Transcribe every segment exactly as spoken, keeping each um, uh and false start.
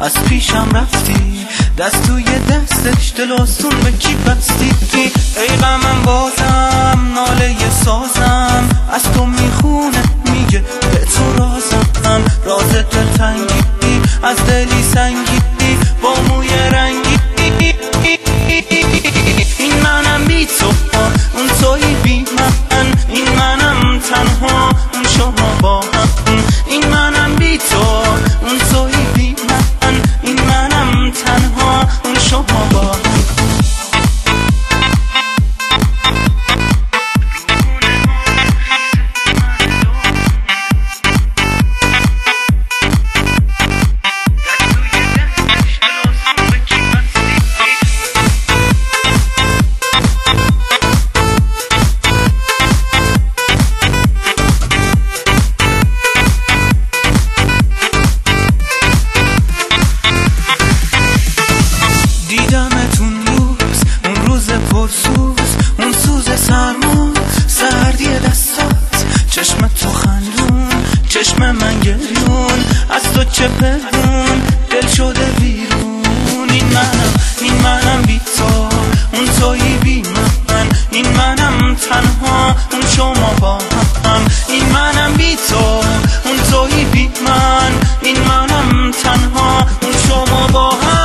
از پیشم رفتی، دست توی دستش دل آسون به کی بستی. ای غمم بازم ناله سازم از تو میخونه، میگه به تو رازم، راز دلتنگی از دلی سنگی با موی رنگی. این منم بی تو، اون توی بی من، این منم تنها، اون شما با هم. این منم بی تو، اون توی بی من، این منم تنها، اون شما با هم. اون سوز سرما، سردی دستات، چشم تو خندون، چشم من گریون، از تو چه پنهون، دل شده بیرون. این منم، این منم بی تو، اون تویی بی من، این منم تنها، اون شما با هم. این منم بی تو، اون تویی بی من، این منم تنها، اون شما با هم.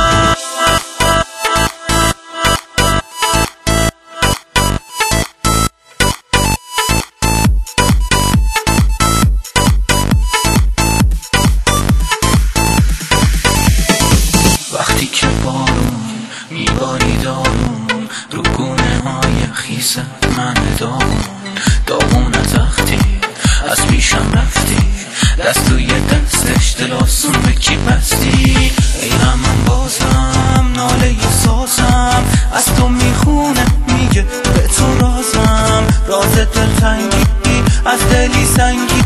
وقتی که بارون میباری دارون رو گونه های خیس من، داغون داغون از وقتی از پیشم رفتی، دست توی دستش دل آسون به کی بستی. ای غمم بازم ناله سازم از تو میخونه، میگه به تو رازم، راز دلتنگی از دلی سنگی.